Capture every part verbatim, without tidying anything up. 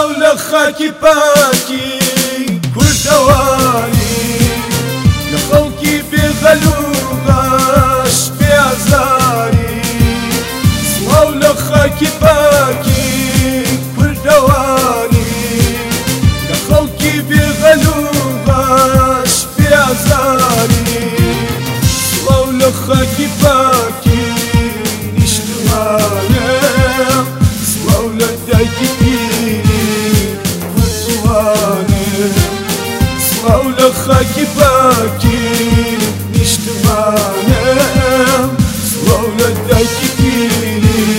سڵاو لە خاکی پاکی کوردەوانی لە خەڵکی بێغەل و غەش بێئازاری سڵاو لە خاکی پاکی کوردەوانی لە خەڵکی بێغەل و غەش بێئازاری سڵاو لە خاکی پاکی نیشتمانە سڵاو لە دایکی سڵاو لە خاکی پاکی نیشتمانم سڵاو لە دایکی پیری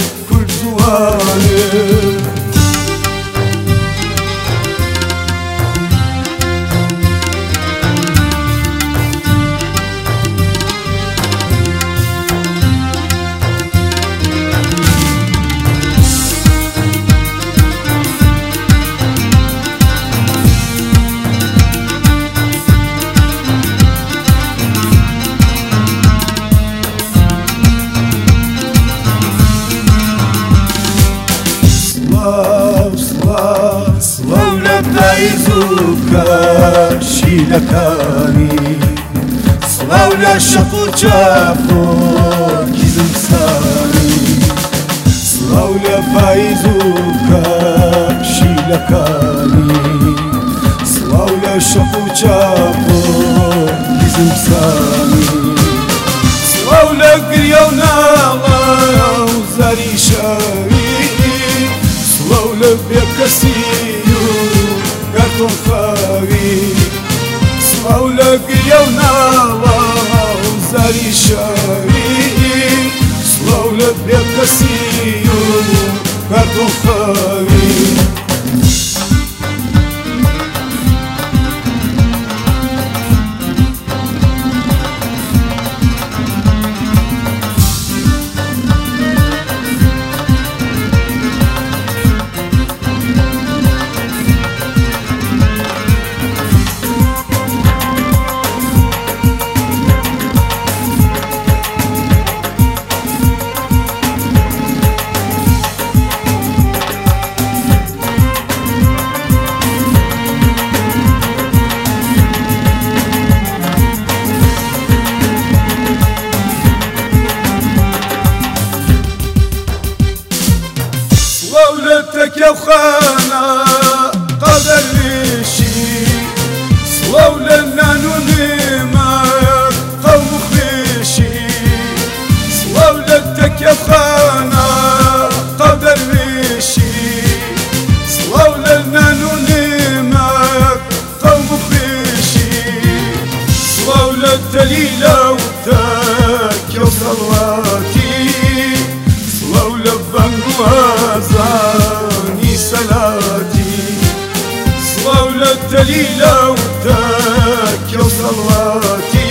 کوردوانم سڵاو لە پاییز و کەشیلەکانی سڵاو لە شەق و چاپۆکی زمستانی سڵاو لە پاییز و کەشیلەکانی سڵاو لە شەق و چاپۆکی زمستانی سڵاو لە گریە و ناڵە و زاری شەوی سڵاو لە بێکەسی و گەردۆن خاوی سڵاو لە گریە و ناڵە و زاری شەوی سڵاو لە بێکەسی و گەردۆن خاوی سڵاو لە تەکیەخانە قەدەر وێشی سڵاو لە نان و نێمەک قەوم و خوێشی سڵاو لە تەکیەخانە قەدەر وێشی سڵاو لە نان و نێمەک قەوم و خوێشی سڵاو لە دەلیلە و تەکیە و سەڵاتی سڵاو لە بەنگ و ئازانی سەلاتی سڵاو لە دەلیلە و تەکیە و سەڵاتی